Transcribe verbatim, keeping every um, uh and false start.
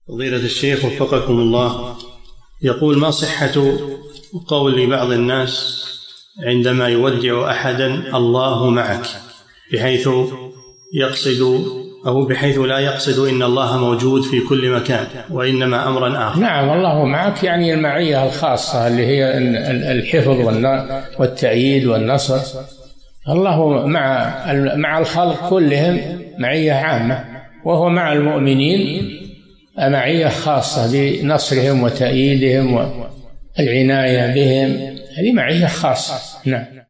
فضيلة الشيخ وفقكم الله، يقول: ما صحة قول بعض الناس عندما يودع أحدا الله معك، بحيث يقصد أو بحيث لا يقصد إن الله موجود في كل مكان وإنما أمرا آخر؟ نعم، الله معك يعني المعية الخاصة اللي هي الحفظ والتأييد والنصر. الله مع مع الخلق كلهم معية عامة، وهو مع المؤمنين معية خاصة بنصرهم وتأييدهم والعناية بهم، هذه معية خاصة. نعم.